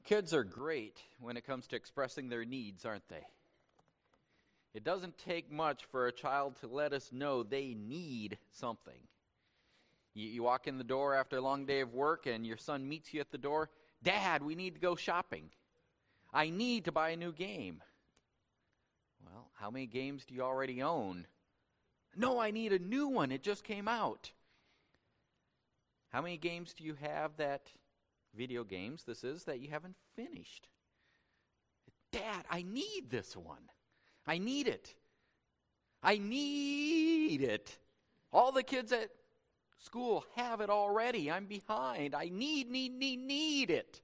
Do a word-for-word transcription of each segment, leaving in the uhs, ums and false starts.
Kids are great when it comes to expressing their needs, aren't they? It doesn't take much for a child to let us know they need something. You, you walk in the door after a long day of work and your son meets you at the door. Dad, we need to go shopping. I need to buy a new game. Well, how many games do you already own? No, I need a new one. It just came out. How many games do you have that, video games this is, that you haven't finished? Dad, I need this one. I need it. I need it. All the kids at school have it already. I'm behind. I need, need, need, need it.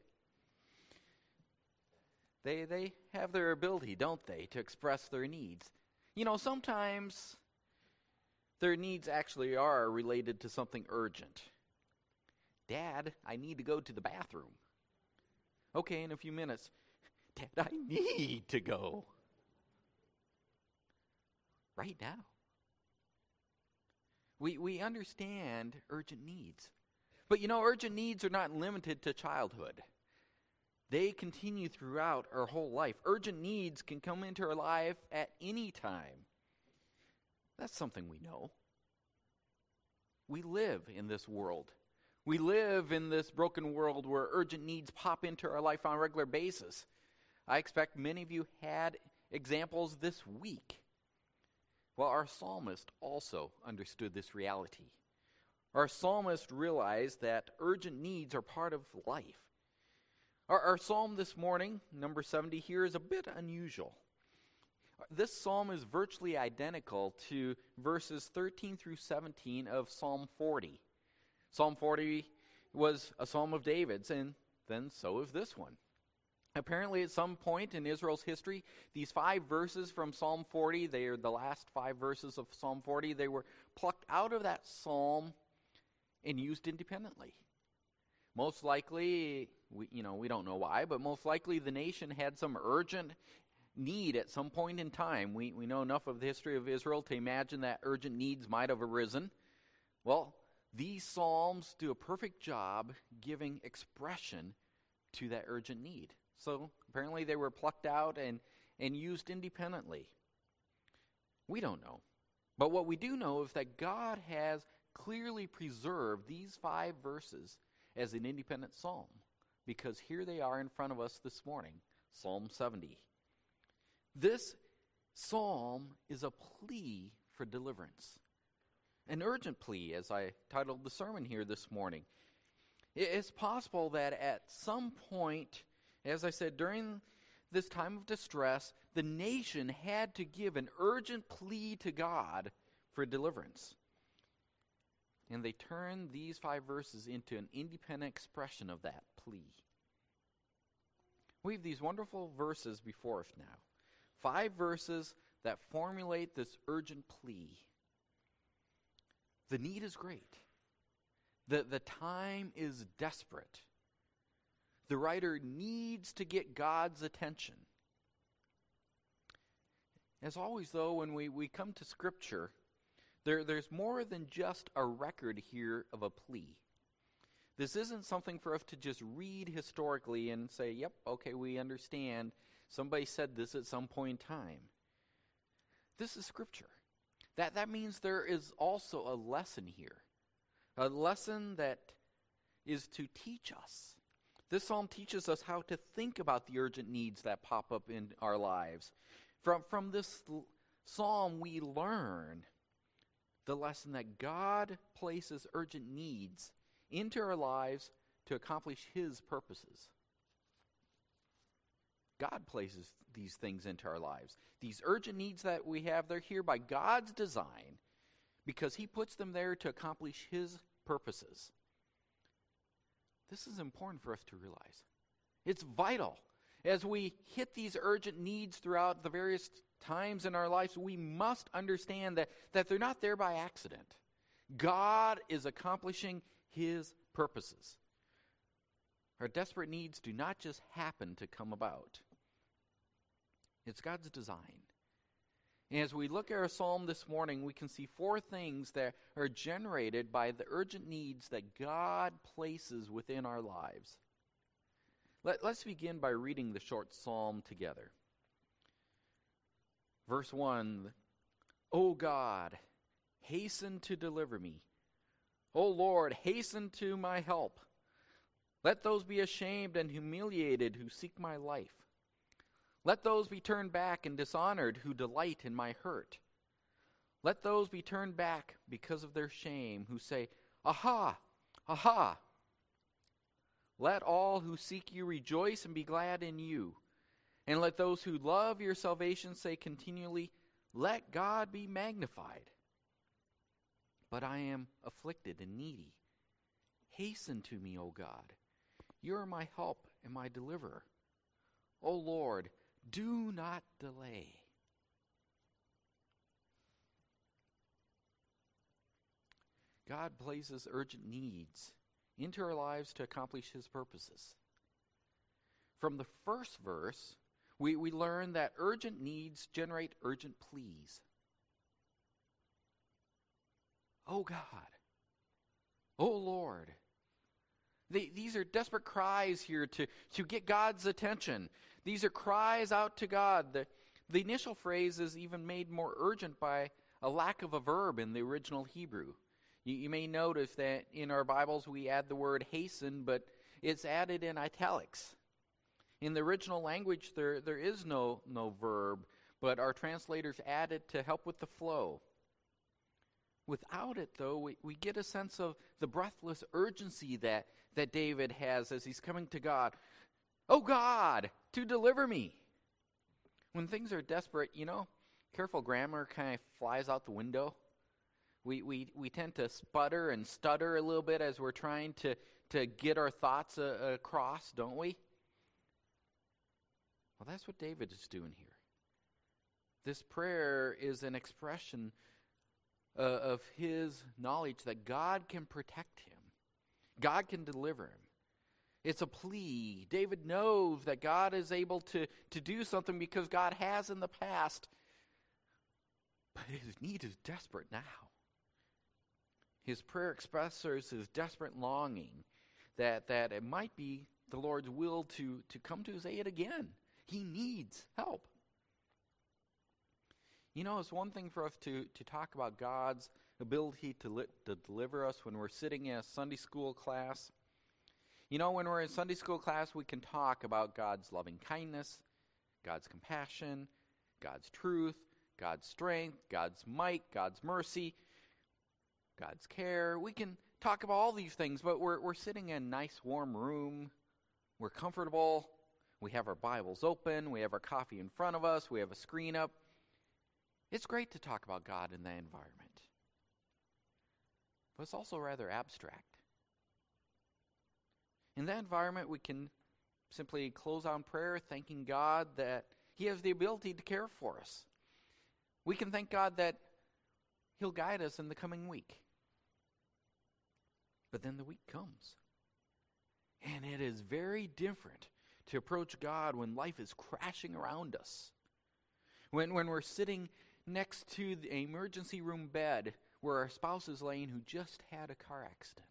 They they have their ability, don't they, to express their needs. You know, sometimes their needs actually are related to something urgent. Dad, I need to go to the bathroom. Okay, in a few minutes. Dad, I need to go. Right now. We we understand urgent needs. But you know, urgent needs are not limited to childhood. They continue throughout our whole life. Urgent needs can come into our life at any time. That's something we know. We live in this world. We live in this broken world where urgent needs pop into our life on a regular basis. I expect many of you had examples this week. Well, our psalmist also understood this reality. Our psalmist realized that urgent needs are part of life. Our, our psalm this morning, number seventy here, is a bit unusual. This psalm is virtually identical to verses thirteen through seventeen of Psalm forty. Psalm forty was a psalm of David's, and then so is this one. Apparently, at some point in Israel's history, these five verses from Psalm forty, they are the last five verses of Psalm forty, they were plucked out of that psalm and used independently. Most likely, we, you know, we don't know why, but most likely the nation had some urgent need at some point in time. We, we know enough of the history of Israel to imagine that urgent needs might have arisen. Well, these psalms do a perfect job giving expression to that urgent need. So apparently they were plucked out and, and used independently. We don't know. But what we do know is that God has clearly preserved these five verses as an independent psalm, because here they are in front of us this morning, Psalm seventy. This psalm is a plea for deliverance. An urgent plea, as I titled the sermon here this morning. It's possible that at some point, as I said, during this time of distress, the nation had to give an urgent plea to God for deliverance. And they turned these five verses into an independent expression of that plea. We have these wonderful verses before us now. Five verses that formulate this urgent plea. The need is great. The, the time is desperate. The writer needs to get God's attention. As always, though, when we, we come to Scripture, there, there's more than just a record here of a plea. This isn't something for us to just read historically and say, yep, okay, we understand. Somebody said this at some point in time. This is Scripture. That, that means there is also a lesson here. A lesson that is to teach us. This psalm teaches us how to think about the urgent needs that pop up in our lives. From, from this l- psalm, we learn the lesson that God places urgent needs into our lives to accomplish His purposes. God places these things into our lives. These urgent needs that we have, they're here by God's design because He puts them there to accomplish His purposes. This is important for us to realize. It's vital. As we hit these urgent needs throughout the various times in our lives, we must understand that, that they're not there by accident. God is accomplishing His purposes. Our desperate needs do not just happen to come about. It's God's design. And as we look at our psalm this morning, we can see four things that are generated by the urgent needs that God places within our lives. Let, let's begin by reading the short psalm together. Verse one, O God, hasten to deliver me. O Lord, hasten to my help. Let those be ashamed and humiliated who seek my life. Let those be turned back and dishonored who delight in my hurt. Let those be turned back because of their shame who say, Aha! Aha! Let all who seek you rejoice and be glad in you. And let those who love your salvation say continually, Let God be magnified. But I am afflicted and needy. Hasten to me, O God. You are my help and my deliverer. O Lord, do not delay. God places urgent needs into our lives to accomplish his purposes. From the first verse, we, we learn that urgent needs generate urgent pleas. Oh God. Oh Lord. They, these are desperate cries here to, to get God's attention. These are cries out to God. The, the initial phrase is even made more urgent by a lack of a verb in the original Hebrew. You, you may notice that in our Bibles we add the word hasten, but it's added in italics. In the original language there, there is no, no verb, but our translators add it to help with the flow. Without it, though, we, we get a sense of the breathless urgency that, that David has as he's coming to God. Oh God, to deliver me. When things are desperate, you know, careful grammar kind of flies out the window. We, we, we tend to sputter and stutter a little bit as we're trying to, to get our thoughts uh, across, don't we? Well, that's what David is doing here. This prayer is an expression Uh, of his knowledge that God can protect him. God can deliver him. It's a plea. David knows that God is able to, to do something because God has in the past. But his need is desperate now. His prayer expresses his desperate longing that, that it might be the Lord's will to, to come to his aid again. He needs help. You know, it's one thing for us to, to talk about God's ability to, li- to deliver us when we're sitting in a Sunday school class. You know, when we're in Sunday school class, we can talk about God's loving kindness, God's compassion, God's truth, God's strength, God's might, God's mercy, God's care. We can talk about all these things, but we're, we're sitting in a nice warm room. We're comfortable. We have our Bibles open. We have our coffee in front of us. We have a screen up. It's great to talk about God in that environment. But it's also rather abstract. In that environment, we can simply close out in prayer, thanking God that he has the ability to care for us. We can thank God that he'll guide us in the coming week. But then the week comes. And it is very different to approach God when life is crashing around us. When, when we're sitting next to the emergency room bed where our spouse is laying who just had a car accident.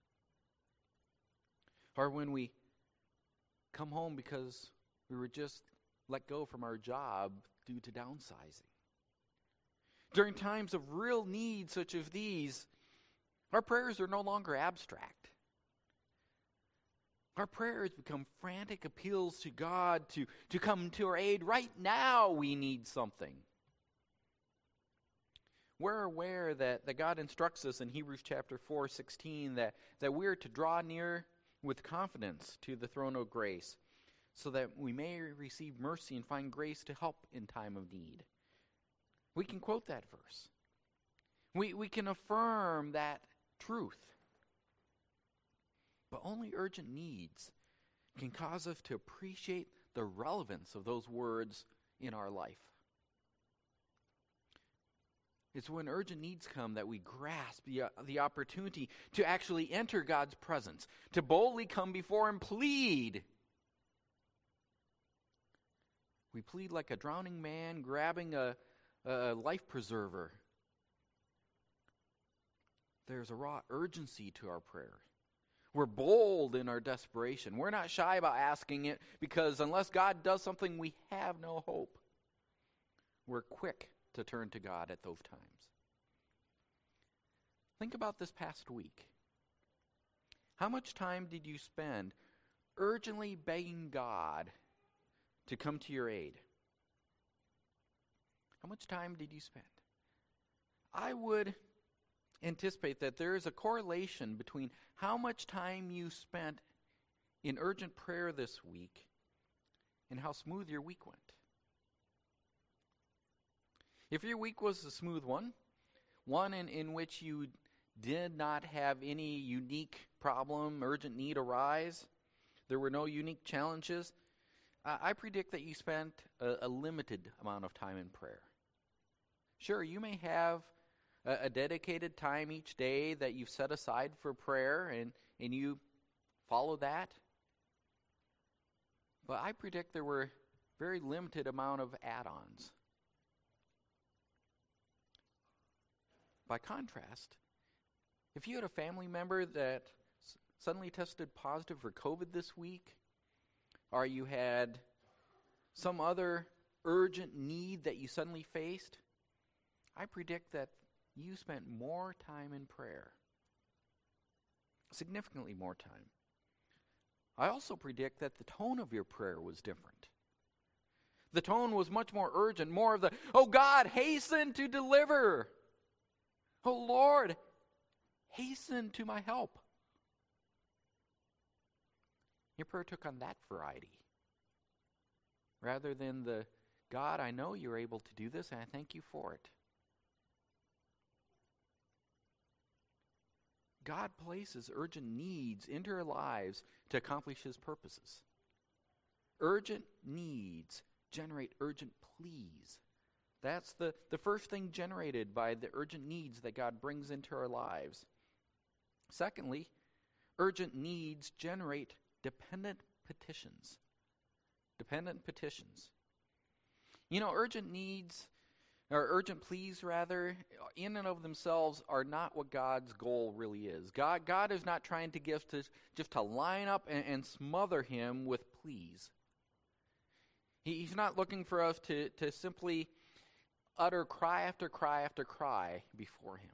Or when we come home because we were just let go from our job due to downsizing. During times of real need such as these, our prayers are no longer abstract. Our prayers become frantic appeals to God to, to come to our aid. Right now we need something. We're aware that, that God instructs us in Hebrews chapter four, sixteen that, that we're to draw near with confidence to the throne of grace so that we may receive mercy and find grace to help in time of need. We can quote that verse. We, we can affirm that truth. But only urgent needs can cause us to appreciate the relevance of those words in our life. It's when urgent needs come that we grasp the, uh, the opportunity to actually enter God's presence, to boldly come before him, plead. We plead like a drowning man grabbing a, a life preserver. There's a raw urgency to our prayer. We're bold in our desperation. We're not shy about asking it because unless God does something, we have no hope. We're quick to turn to God at those times. Think about this past week. How much time did you spend urgently begging God to come to your aid? How much time did you spend? I would anticipate that there is a correlation between how much time you spent in urgent prayer this week and how smooth your week went. If your week was a smooth one, one in, in which you did not have any unique problem, urgent need arise, there were no unique challenges, uh, I predict that you spent a, a limited amount of time in prayer. Sure, you may have a, a dedicated time each day that you've set aside for prayer, and, and you follow that. But I predict there were very limited amount of add-ons. By contrast, if you had a family member that s- suddenly tested positive for COVID this week, or you had some other urgent need that you suddenly faced, I predict that you spent more time in prayer. Significantly more time. I also predict that the tone of your prayer was different. The tone was much more urgent, more of the, "Oh God, hasten to deliver. Oh Lord, hasten to my help." Your prayer took on that variety. Rather than the, "God, I know you're able to do this, and I thank you for it." God places urgent needs into our lives to accomplish His purposes. Urgent needs generate urgent pleas. That's the, the first thing generated by the urgent needs that God brings into our lives. Secondly, urgent needs generate dependent petitions. Dependent petitions. You know, urgent needs, or urgent pleas rather, in and of themselves are not what God's goal really is. God, God is not trying to give to just to line up and, and smother Him with pleas. He, he's not looking for us to, to simply utter cry after cry after cry before Him.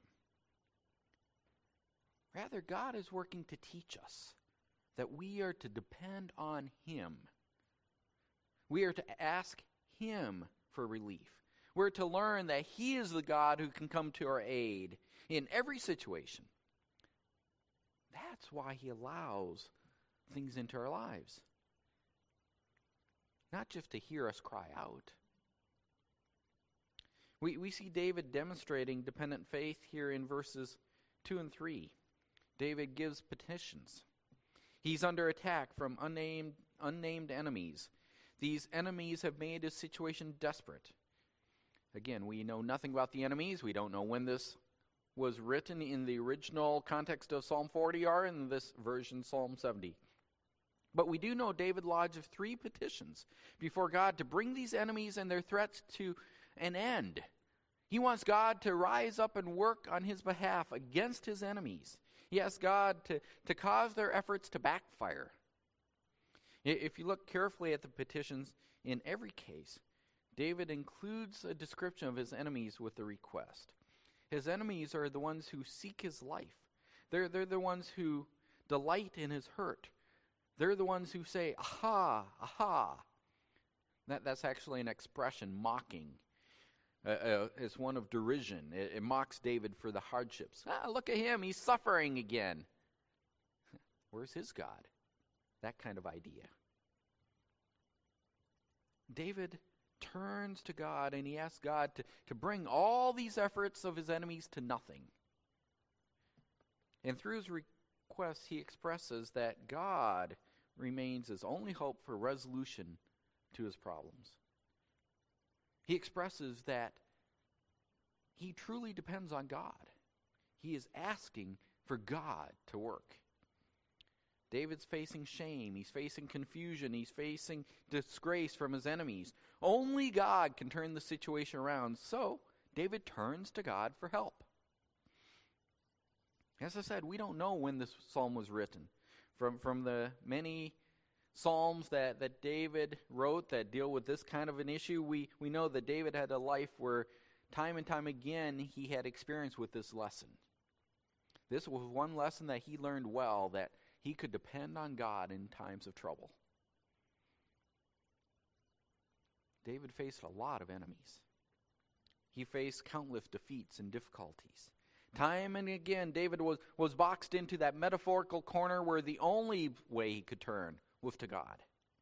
Rather, God is working to teach us that we are to depend on Him. We are to ask Him for relief. We're to learn that He is the God who can come to our aid in every situation. That's why He allows things into our lives. Not just to hear us cry out. We, we see David demonstrating dependent faith here in verses two and three. David gives petitions. He's under attack from unnamed, unnamed enemies. These enemies have made his situation desperate. Again, we know nothing about the enemies. We don't know when this was written in the original context of Psalm forty or in this version, Psalm seventy. But we do know David lodged three petitions before God to bring these enemies and their threats to an end. He wants God to rise up and work on his behalf against his enemies. He asks God to, to cause their efforts to backfire. If you look carefully at the petitions, in every case, David includes a description of his enemies with the request. His enemies are the ones who seek his life. They're, they're the ones who delight in his hurt. They're the ones who say, aha, aha. That, that's actually an expression, mocking. Uh, uh, it's one of derision. It, it mocks David for the hardships. Ah, look at him, he's suffering again. Where's his God? That kind of idea. David turns to God and he asks God to, to bring all these efforts of his enemies to nothing. And through his requests, he expresses that God remains his only hope for resolution to his problems. He expresses that he truly depends on God. He is asking for God to work. David's facing shame. He's facing confusion. He's facing disgrace from his enemies. Only God can turn the situation around. So David turns to God for help. As I said, we don't know when this psalm was written. From, from the many Psalms that, that David wrote that deal with this kind of an issue, we, we know that David had a life where time and time again he had experience with this lesson. This was one lesson that he learned well, that he could depend on God in times of trouble. David faced a lot of enemies. He faced countless defeats and difficulties. Time and again, David was, was boxed into that metaphorical corner where the only way he could turn was to God.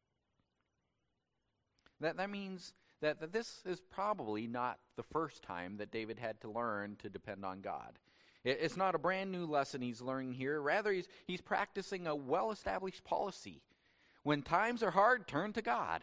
That, that means that, that this is probably not the first time that David had to learn to depend on God. It, it's not a brand new lesson he's learning here. Rather, he's, he's practicing a well-established policy. When times are hard, turn to God.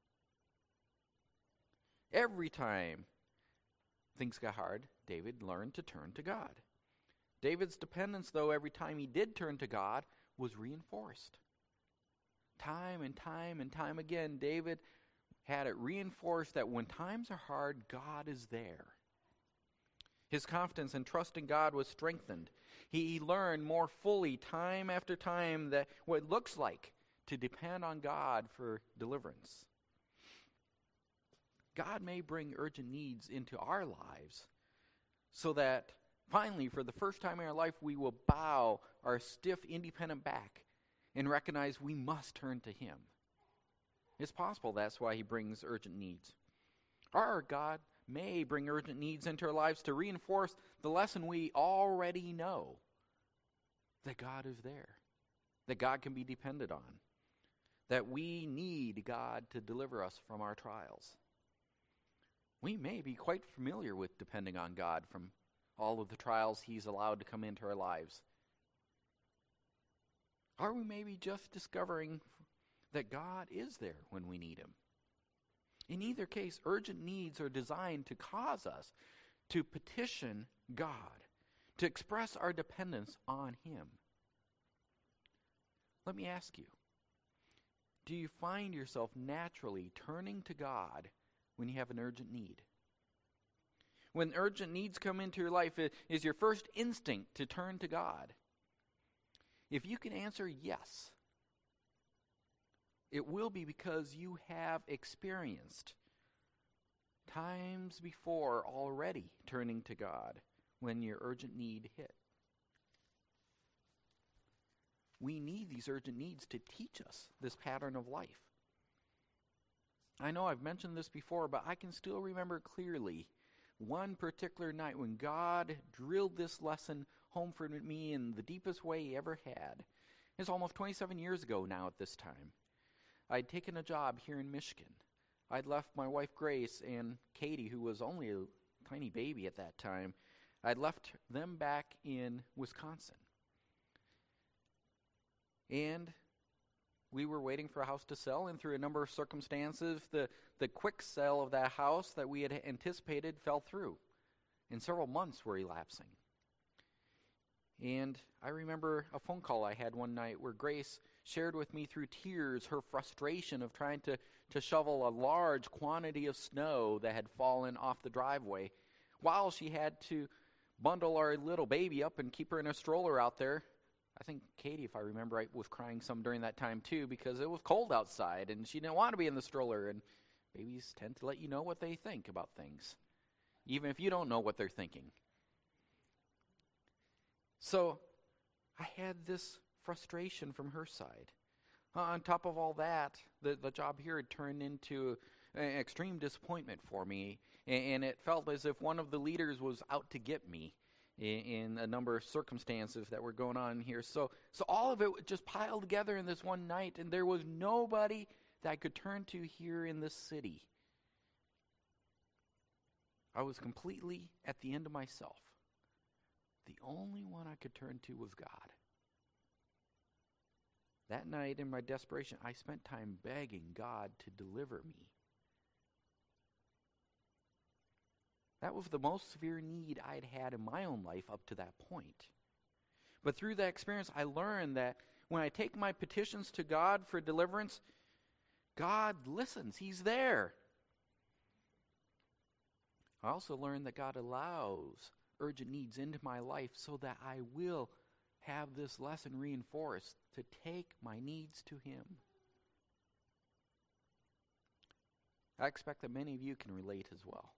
Every time things got hard, David learned to turn to God. David's dependence, though, every time he did turn to God, was reinforced. Time and time and time again, David had it reinforced that when times are hard, God is there. His confidence and trust in God was strengthened. He learned more fully time after time that what it looks like to depend on God for deliverance. God may bring urgent needs into our lives so that finally, for the first time in our life, we will bow our stiff, independent back and recognize we must turn to Him. It's possible that's why He brings urgent needs. Or God may bring urgent needs into our lives to reinforce the lesson we already know, that God is there, that God can be depended on, that we need God to deliver us from our trials. We may be quite familiar with depending on God from all of the trials He's allowed to come into our lives. Or we may be just discovering that God is there when we need Him. In either case, urgent needs are designed to cause us to petition God, to express our dependence on Him. Let me ask you, do you find yourself naturally turning to God when you have an urgent need? When urgent needs come into your life, is your first instinct to turn to God? If you can answer yes, it will be because you have experienced times before already turning to God when your urgent need hit. We need these urgent needs to teach us this pattern of life. I know I've mentioned this before, but I can still remember clearly one particular night when God drilled this lesson home for me in the deepest way He ever had. It's almost twenty-seven years ago now at this time. I'd taken a job here in Michigan. I'd left my wife Grace and Katie, who was only a tiny baby at that time. I'd left them back in Wisconsin. And we were waiting for a house to sell, and through a number of circumstances, the, the quick sale of that house that we had anticipated fell through, and several months were elapsing. And I remember a phone call I had one night where Grace shared with me through tears her frustration of trying to, to shovel a large quantity of snow that had fallen off the driveway, while she had to bundle our little baby up and keep her in a stroller out there. I think Katie, if I remember right, was crying some during that time too, because it was cold outside and she didn't want to be in the stroller. And babies tend to let you know what they think about things, even if you don't know what they're thinking. So I had this frustration from her side. Uh, on top of all that, the, the job here had turned into an extreme disappointment for me, and, and it felt as if one of the leaders was out to get me in, in a number of circumstances that were going on here. So, so all of it just piled together in this one night, and there was nobody that I could turn to here in this city. I was completely at the end of myself. The only one I could turn to was God. That night, in my desperation, I spent time begging God to deliver me. That was the most severe need I'd had in my own life up to that point. But through that experience, I learned that when I take my petitions to God for deliverance, God listens. He's there. I also learned that God allows urgent needs into my life so that I will have this lesson reinforced to take my needs to Him. I expect that many of you can relate as well.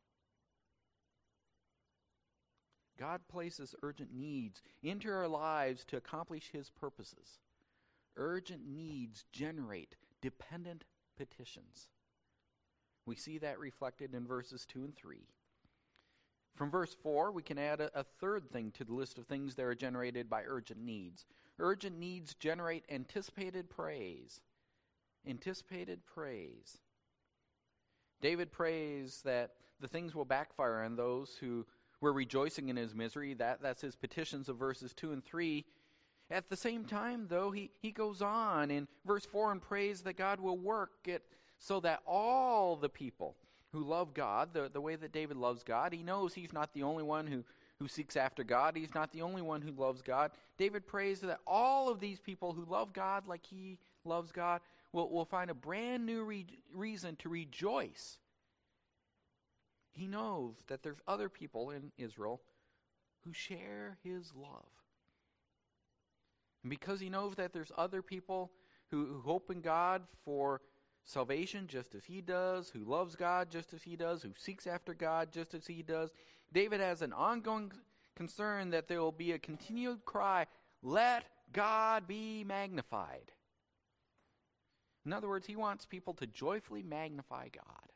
God places urgent needs into our lives to accomplish His purposes. Urgent needs generate dependent petitions. We see that reflected in verses two and three. From verse four, we can add a, a third thing to the list of things that are generated by urgent needs. Urgent needs generate anticipated praise. Anticipated praise. David prays that the things will backfire on those who were rejoicing in his misery. That, that's his petitions of verses two and three. At the same time, though, he, he goes on in verse four and prays that God will work it so that all the people who love God, the, the way that David loves God, he knows he's not the only one who, who seeks after God. He's not the only one who loves God. David prays that all of these people who love God like he loves God will, will find a brand new re- reason to rejoice. He knows that there's other people in Israel who share his love. And because he knows that there's other people who, who hope in God for salvation just as he does, who loves God just as he does, who seeks after God just as he does, David has an ongoing concern that there will be a continued cry, let God be magnified. In other words, he wants people to joyfully magnify God.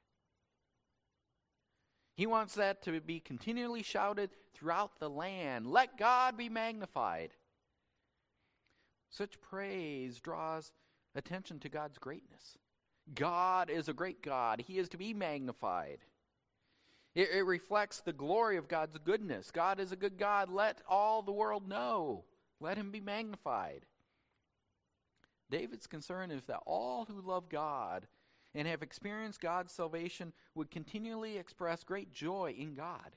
He wants that to be continually shouted throughout the land, let God be magnified. Such praise draws attention to God's greatness. God is a great God. He is to be magnified. It, it reflects the glory of God's goodness. God is a good God. Let all the world know. Let him be magnified. David's concern is that all who love God and have experienced God's salvation would continually express great joy in God.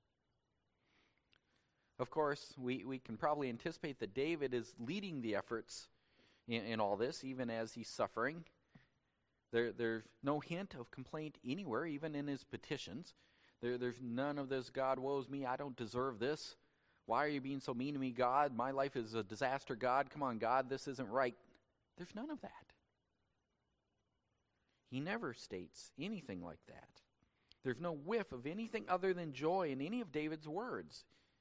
Of course, we, we can probably anticipate that David is leading the efforts in, in all this, even as he's suffering. There, there's no hint of complaint anywhere, even in his petitions. There, there's none of this, God woes me, I don't deserve this. Why are you being so mean to me, God? My life is a disaster, God. Come on, God, this isn't right. There's none of that. He never states anything like that. There's no whiff of anything other than joy in any of David's words.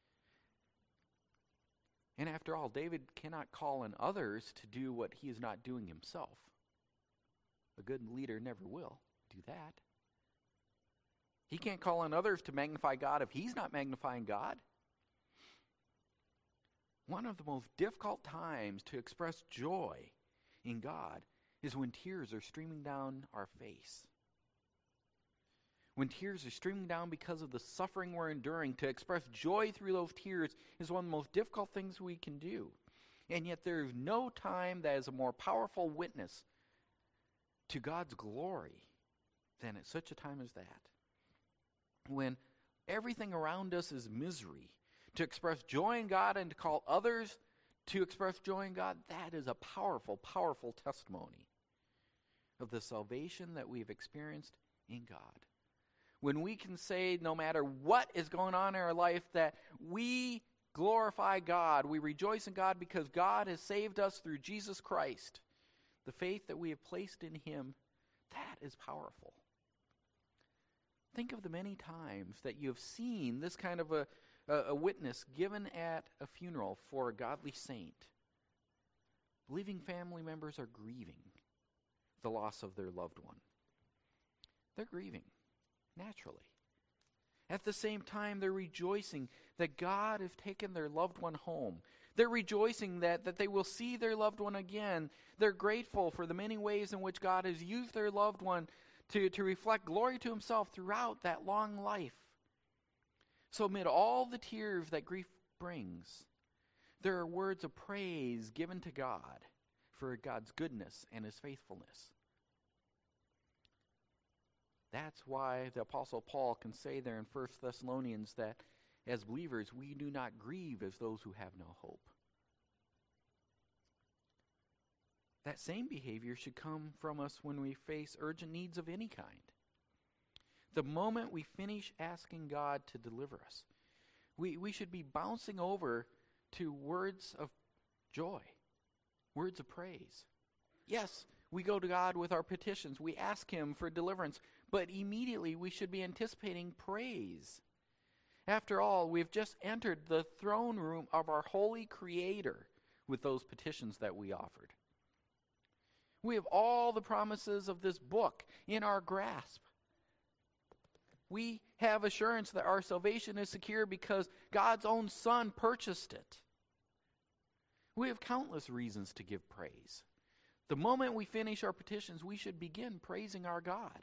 And after all, David cannot call on others to do what he is not doing himself. A good leader never will do that. He can't call on others to magnify God if he's not magnifying God. One of the most difficult times to express joy in God is when tears are streaming down our face. When tears are streaming down because of the suffering we're enduring, to express joy through those tears is one of the most difficult things we can do. And yet there is no time that is a more powerful witness to God's glory than at such a time as that. When everything around us is misery, to express joy in God and to call others to express joy in God, that is a powerful, powerful testimony of the salvation that we've experienced in God. When we can say, no matter what is going on in our life, that we glorify God, we rejoice in God because God has saved us through Jesus Christ. The faith that we have placed in him, that is powerful. Think of the many times that you have seen this kind of a, a, a witness given at a funeral for a godly saint. Believing family members are grieving the loss of their loved one. They're grieving, naturally. At the same time, they're rejoicing that God has taken their loved one home. They're rejoicing that, that they will see their loved one again. They're grateful for the many ways in which God has used their loved one to, to reflect glory to himself throughout that long life. So amid all the tears that grief brings, there are words of praise given to God for God's goodness and his faithfulness. That's why the Apostle Paul can say there in First Thessalonians that as believers, we do not grieve as those who have no hope. That same behavior should come from us when we face urgent needs of any kind. The moment we finish asking God to deliver us, we, we should be bouncing over to words of joy, words of praise. Yes, we go to God with our petitions. We ask him for deliverance, but immediately we should be anticipating praise. After all, we've just entered the throne room of our holy Creator with those petitions that we offered. We have all the promises of this book in our grasp. We have assurance that our salvation is secure because God's own Son purchased it. We have countless reasons to give praise. The moment we finish our petitions, we should begin praising our God.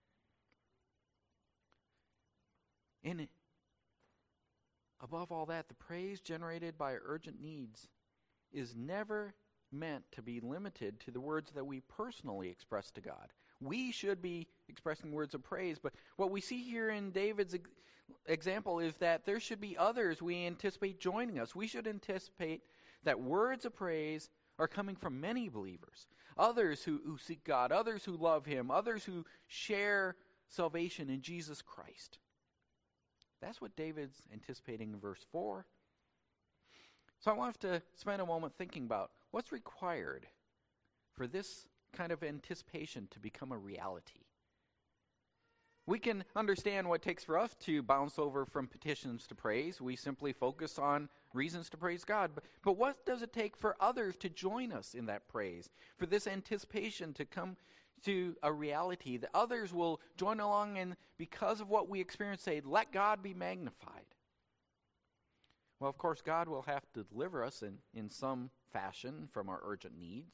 And above all that, the praise generated by urgent needs is never meant to be limited to the words that we personally express to God. We should be expressing words of praise, but what we see here in David's ex- example is that there should be others we anticipate joining us. We should anticipate that words of praise are coming from many believers, others who, who seek God, others who love him, others who share salvation in Jesus Christ. That's what David's anticipating in verse four. So I want to spend a moment thinking about what's required for this kind of anticipation to become a reality. We can understand what it takes for us to bounce over from petitions to praise. We simply focus on reasons to praise God. But, but what does it take for others to join us in that praise? For this anticipation to come to a reality that others will join along and because of what we experience say, let God be magnified. Well, of course, God will have to deliver us in, in some fashion from our urgent needs.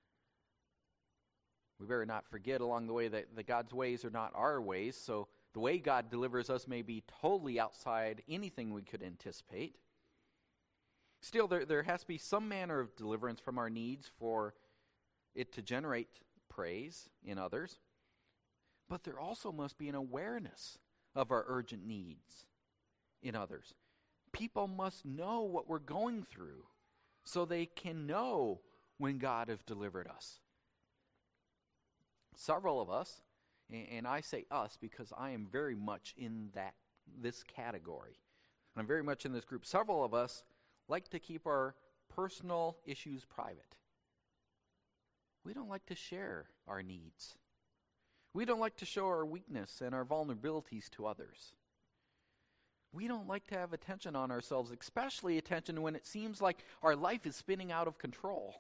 We better not forget along the way that, that God's ways are not our ways, so the way God delivers us may be totally outside anything we could anticipate. Still, there, there has to be some manner of deliverance from our needs for it to generate praise in others. But there also must be an awareness of our urgent needs in others. People must know what we're going through so they can know when God has delivered us. Several of us, and I say us because I am very much in that this category. I'm very much in this group. Several of us like to keep our personal issues private. We don't like to share our needs. We don't like to show our weakness and our vulnerabilities to others. We don't like to have attention on ourselves, especially attention when it seems like our life is spinning out of control.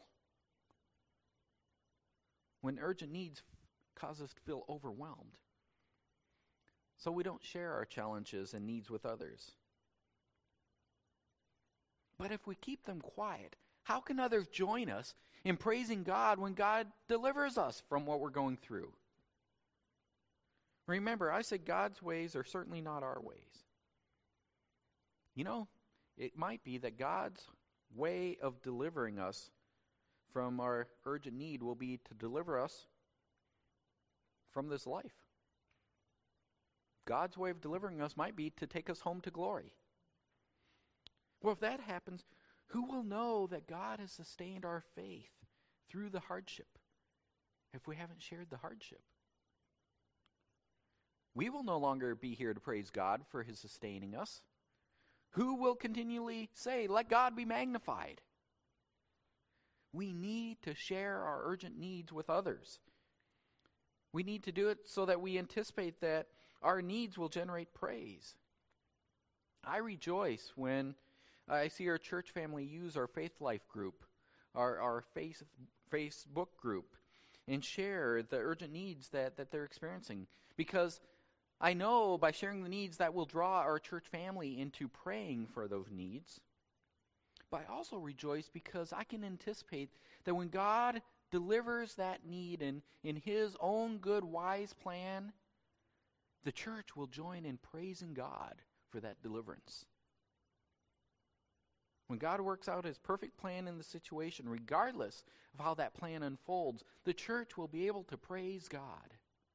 When urgent needs cause us to feel overwhelmed. So we don't share our challenges and needs with others. But if we keep them quiet, how can others join us in praising God when God delivers us from what we're going through? Remember, I said God's ways are certainly not our ways. You know, it might be that God's way of delivering us from our urgent need will be to deliver us from this life. God's way of delivering us might be to take us home to glory. Well, if that happens, who will know that God has sustained our faith through the hardship if we haven't shared the hardship? We will no longer be here to praise God for his sustaining us. Who will continually say, let God be magnified? We need to share our urgent needs with others. We need to do it so that we anticipate that our needs will generate praise. I rejoice when I see our church family use our Faith Life group, our, our face, Facebook group, and share the urgent needs that, that they're experiencing. Because I know by sharing the needs that will draw our church family into praying for those needs. But I also rejoice because I can anticipate that when God delivers that need in, in his own good, wise plan, the church will join in praising God for that deliverance. When God works out his perfect plan in the situation, regardless of how that plan unfolds, the church will be able to praise God.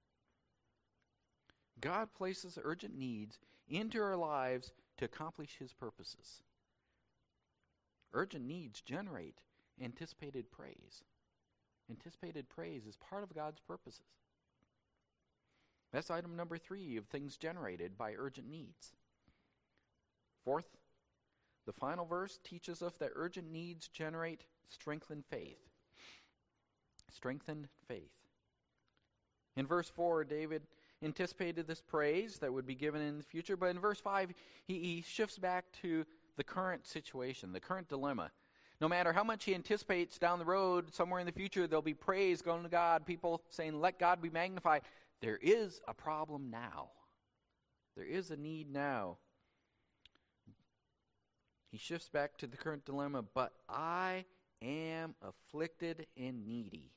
God places urgent needs into our lives to accomplish his purposes. Urgent needs generate anticipated praise. Anticipated praise is part of God's purposes. That's item number three of things generated by urgent needs. Fourth, the final verse teaches us that urgent needs generate strengthened faith. Strengthened faith. In verse four, David anticipated this praise that would be given in the future, but in verse five, he, he shifts back to the current situation, the current dilemma. No matter how much he anticipates down the road, somewhere in the future, there'll be praise going to God, people saying, let God be magnified. There is a problem now. There is a need now. He shifts back to the current dilemma, but I am afflicted and needy.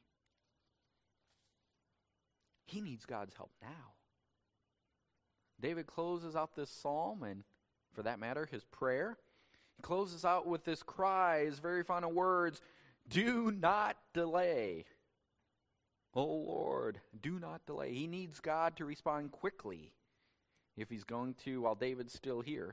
He needs God's help now. David closes out this psalm, and for that matter, his prayer. He closes out with this cry, his very final words, do not delay. Oh Lord, do not delay. He needs God to respond quickly if he's going to while David's still here.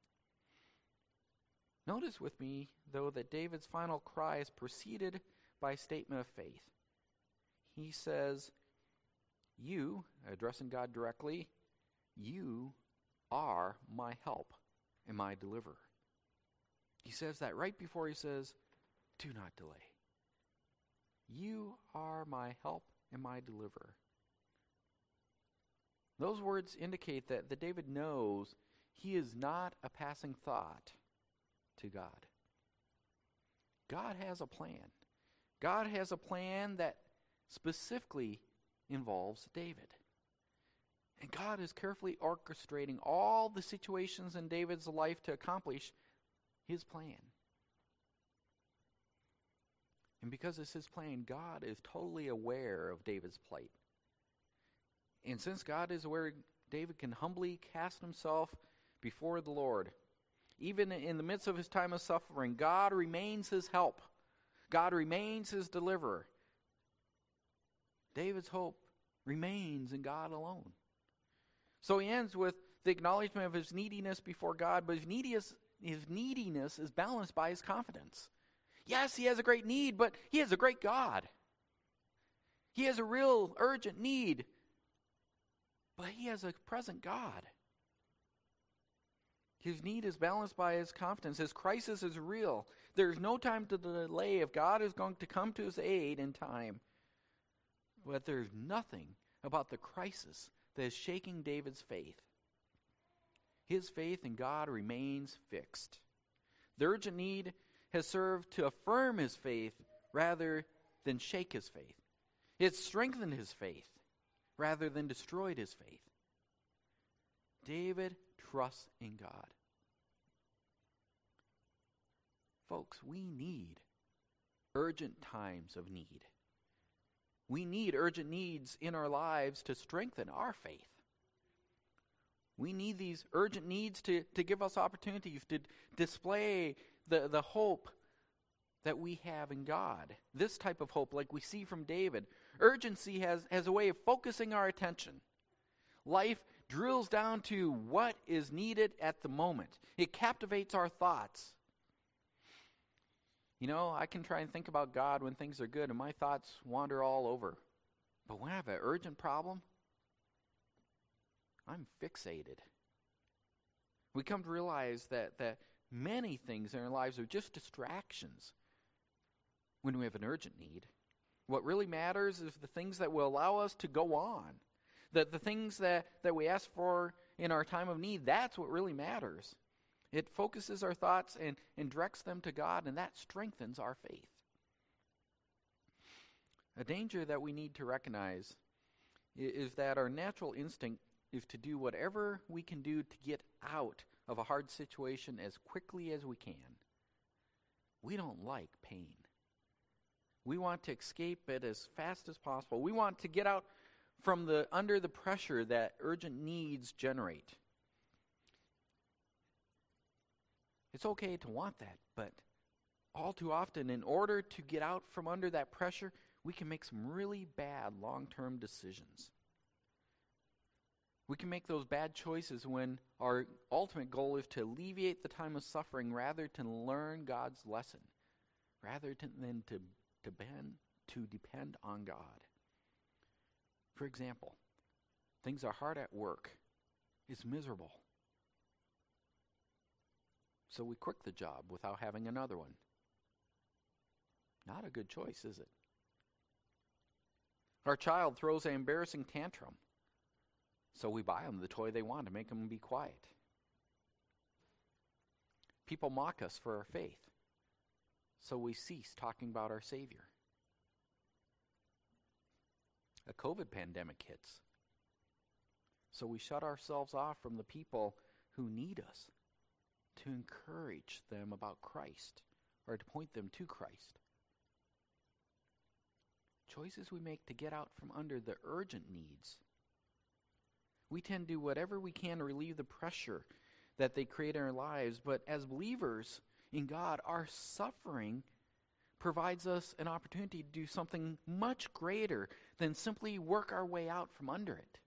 Notice with me, though, that David's final cry is preceded by a statement of faith. He says, you, addressing God directly, you are my help and my deliverer. He says that right before he says, do not delay. You are my help and my deliverer. Those words indicate that, that David knows he is not a passing thought to God. God has a plan. God has a plan that specifically involves David. And God is carefully orchestrating all the situations in David's life to accomplish his plan. And because it's his plan, God is totally aware of David's plight. And since God is aware, David can humbly cast himself before the Lord. Even in the midst of his time of suffering, God remains his help. God remains his deliverer. David's hope remains in God alone. So he ends with the acknowledgement of his neediness before God, but his neediness, his neediness is balanced by his confidence. Yes, he has a great need, but he has a great God. He has a real urgent need, but he has a present God. His need is balanced by his confidence. His crisis is real. There's no time to delay if God is going to come to his aid in time. But there's nothing about the crisis that is shaking David's faith. His faith in God remains fixed. The urgent need has served to affirm his faith rather than shake his faith. It's strengthened his faith rather than destroyed his faith. David trusts in God. Folks, we need urgent times of need. We need urgent needs in our lives to strengthen our faith. We need these urgent needs to, to give us opportunities to display the, the hope that we have in God. This type of hope, like we see from David. Urgency has, has a way of focusing our attention. Life drills down to what is needed at the moment. It captivates our thoughts. You know, I can try and think about God when things are good, and my thoughts wander all over. But when I have an urgent problem, I'm fixated. We come to realize that, that many things in our lives are just distractions when we have an urgent need. What really matters is the things that will allow us to go on. That the things that, that we ask for in our time of need, that's what really matters. It focuses our thoughts and, and directs them to God, and that strengthens our faith. A danger that we need to recognize is, is that our natural instinct is to do whatever we can do to get out of a hard situation as quickly as we can. We don't like pain. We want to escape it as fast as possible. We want to get out from the under the pressure that urgent needs generate. It's okay to want that, but all too often, in order to get out from under that pressure, we can make some really bad long-term decisions. We can make those bad choices when our ultimate goal is to alleviate the time of suffering rather than learn God's lesson, rather to, than to, to, bend, to depend on God. For example, things are hard at work. It's miserable. So we quit the job without having another one. Not a good choice, is it? Our child throws an embarrassing tantrum, so we buy them the toy they want to make them be quiet. People mock us for our faith, so we cease talking about our Savior. A COVID pandemic hits, so we shut ourselves off from the people who need us to encourage them about Christ or to point them to Christ. Choices we make to get out from under the urgent needs. We tend to do whatever we can to relieve the pressure that they create in our lives, but as believers in God, our suffering provides us an opportunity to do something much greater than simply work our way out from under it.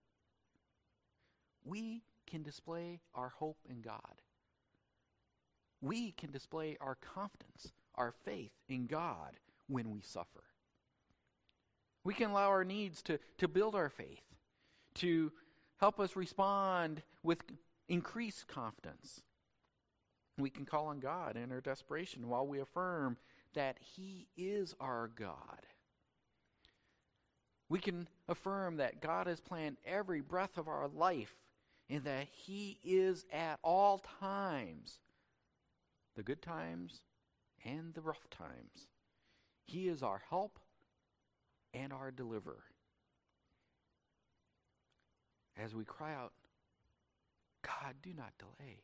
We can display our hope in God. We can display our confidence, our faith in God when we suffer. We can allow our needs to, to build our faith, to help us respond with increased confidence. We can call on God in our desperation while we affirm that He is our God. We can affirm that God has planned every breath of our life and that He is at all times, the good times and the rough times. He is our help and our deliverer. As we cry out, God, do not delay.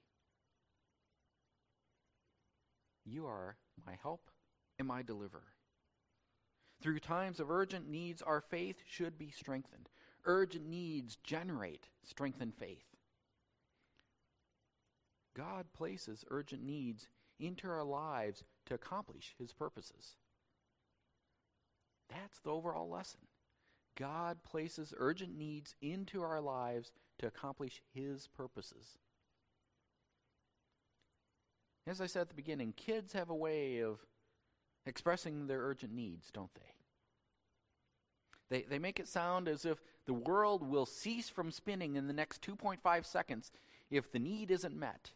You are my help and my deliverer. Through times of urgent needs, our faith should be strengthened. Urgent needs generate strengthened faith. God places urgent needs into our lives to accomplish His purposes. That's the overall lesson. God places urgent needs into our lives to accomplish His purposes. As I said at the beginning, kids have a way of expressing their urgent needs, don't they? They, they make it sound as if the world will cease from spinning in the next two point five seconds if the need isn't met.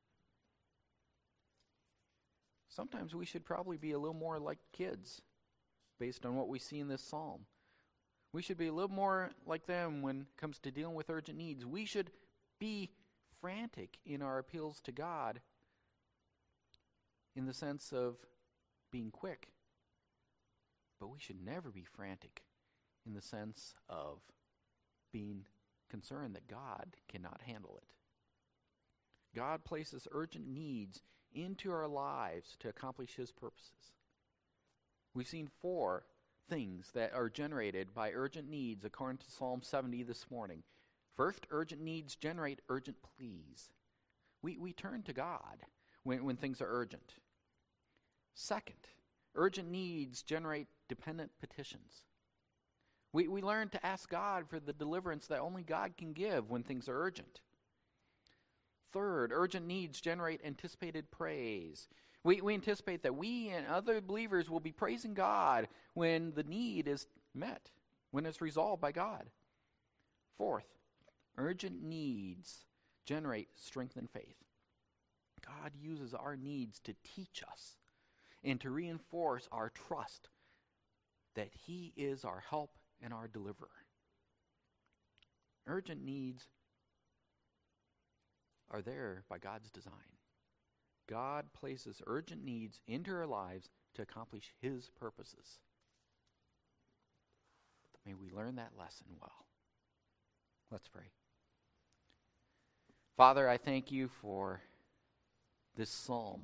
Sometimes we should probably be a little more like kids based on what we see in this psalm. We should be a little more like them when it comes to dealing with urgent needs. We should be frantic in our appeals to God in the sense of being quick. But we should never be frantic in the sense of being concerned that God cannot handle it. God places urgent needs into our lives to accomplish His purposes. We've seen four things that are generated by urgent needs according to Psalm seventy this morning. First, urgent needs generate urgent pleas. We, we turn to God when, when things are urgent. Second, urgent needs generate dependent petitions. We, we learn to ask God for the deliverance that only God can give when things are urgent. Third, urgent needs generate anticipated praise. We, we anticipate that we and other believers will be praising God when the need is met, when it's resolved by God. Fourth, urgent needs generate strengthened faith. God uses our needs to teach us and to reinforce our trust that He is our help and our deliverer. Urgent needs are there by God's design. God places urgent needs into our lives to accomplish His purposes. May we learn that lesson well. Let's pray. Father, I thank You for this psalm.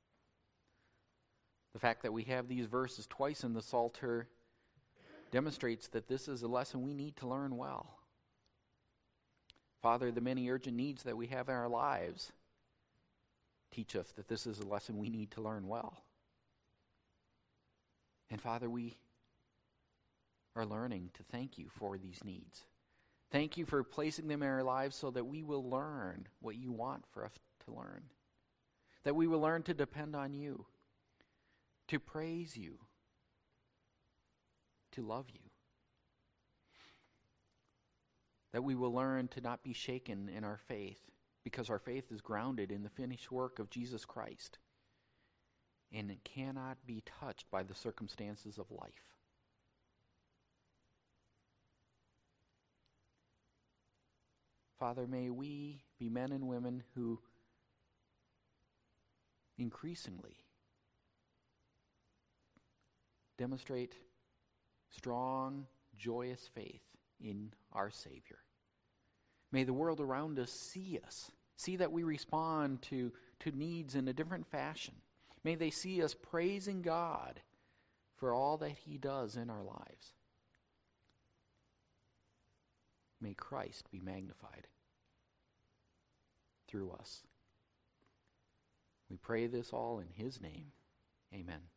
The fact that we have these verses twice in the Psalter demonstrates that this is a lesson we need to learn well. Father, the many urgent needs that we have in our lives teach us that this is a lesson we need to learn well. And Father, we are learning to thank You for these needs. Thank You for placing them in our lives so that we will learn what You want for us to learn. That we will learn to depend on You, to praise You, to love You. That we will learn to not be shaken in our faith because our faith is grounded in the finished work of Jesus Christ. and it cannot be touched by the circumstances of life. Father, may we be men and women who increasingly demonstrate strong, joyous faith in our Savior. May the world around us see us, see that we respond to, to needs in a different fashion. May they see us praising God for all that He does in our lives. May Christ be magnified through us. We pray this all in His name. Amen.